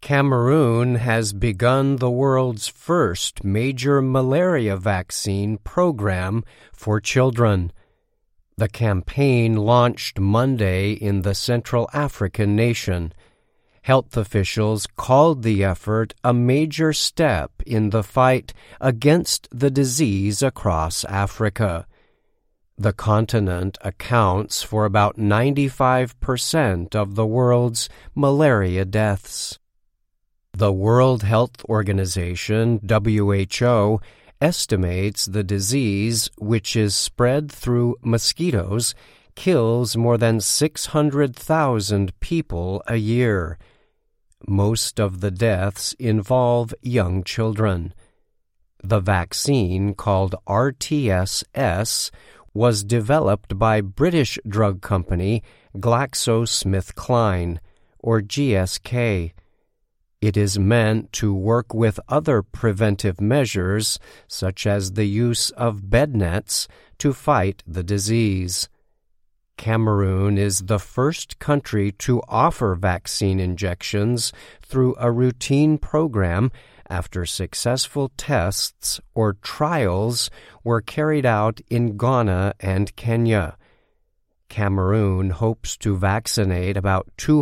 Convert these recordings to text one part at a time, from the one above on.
Cameroon has begun the world's first major malaria vaccine program for children. The campaign launched Monday in the Central African nation. Health officials called the effort a major step in the fight against the disease across Africa. The continent accounts for about 95% of the world's malaria deaths. The World Health Organization, WHO, estimates the disease, which is spread through mosquitoes, kills more than 600,000 people a year. Most of the deaths involve young children. The vaccine, called RTS-S, was developed by British drug company GlaxoSmithKline, or GSK. It is meant to work with other preventive measures, such as the use of bed nets, to fight the disease. Cameroon is the first country to offer vaccine injections through a routine program after successful tests or trials were carried out in Ghana and Kenya. Cameroon hopes to vaccinate about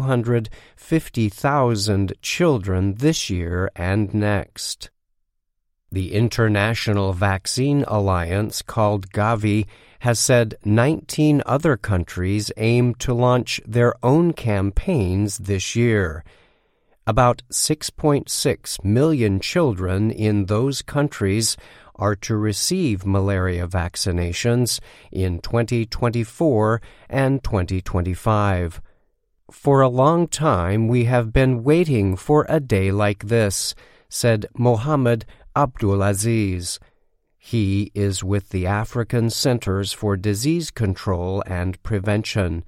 250,000 children this year and next. The International Vaccine Alliance, called Gavi, has said 19 other countries aim to launch their own campaigns this year. About 6.6 million children in those countries are to receive malaria vaccinations in 2024 and 2025. For a long time we have been waiting for a day like this, said Mohamed Abdulaziz. He is with the African Centers for Disease Control and Prevention.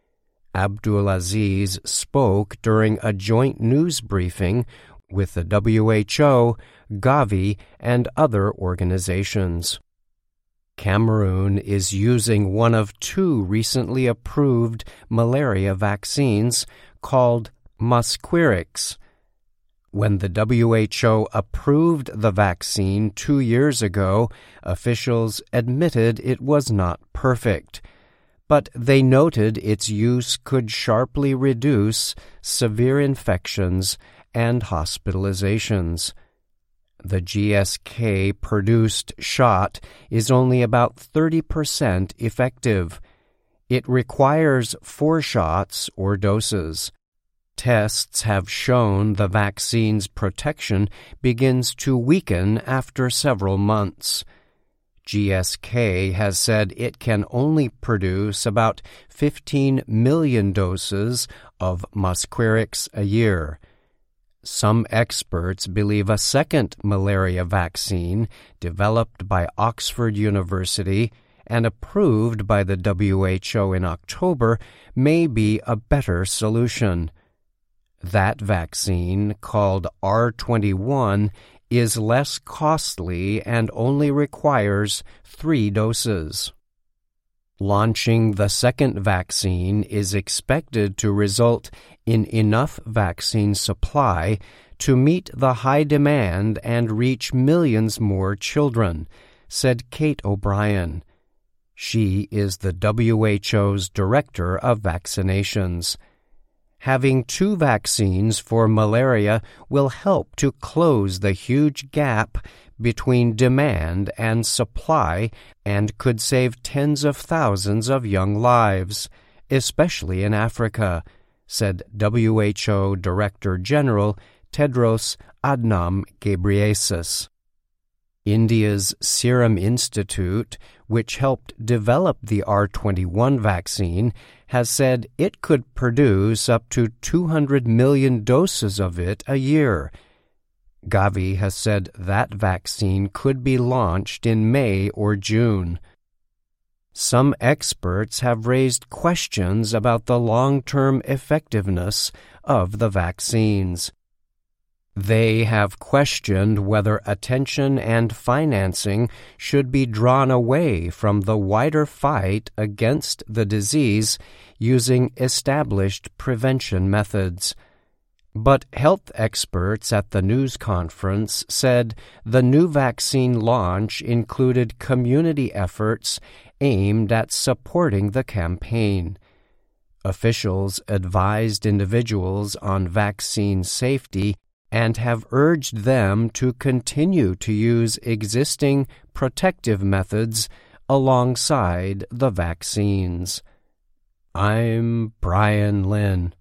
Abdulaziz spoke during a joint news briefing with the WHO, Gavi, and other organizations. Cameroon is using one of two recently approved malaria vaccines called Mosquirix. When the WHO approved the vaccine 2 years ago, officials admitted it was not perfect, but they noted its use could sharply reduce severe infections and hospitalizations. The GSK-produced shot is only about 30% effective. It requires 4 shots or doses. Tests have shown the vaccine's protection begins to weaken after several months. GSK has said it can only produce about 15 million doses of Mosquirix a year. Some experts believe a second malaria vaccine, developed by Oxford University and approved by the WHO in October, may be a better solution. That vaccine, called R21, is less costly and only requires 3 doses. Launching the second vaccine is expected to result in enough vaccine supply to meet the high demand and reach millions more children, said Kate O'Brien. She is the WHO's Director of Vaccinations. Having 2 vaccines for malaria will help to close the huge gap between demand and supply and could save tens of thousands of young lives, especially in Africa, said WHO Director General Tedros Adhanom Ghebreyesus. India's Serum Institute, which helped develop the R21 vaccine, has said it could produce up to 200 million doses of it a year. Gavi has said that vaccine could be launched in May or June. Some experts have raised questions about the long-term effectiveness of the vaccines. They have questioned whether attention and financing should be drawn away from the wider fight against the disease using established prevention methods. But health experts at the news conference said the new vaccine launch included community efforts aimed at supporting the campaign. Officials advised individuals on vaccine safety and have urged them to continue to use existing protective methods alongside the vaccines. I'm Brian Lynn.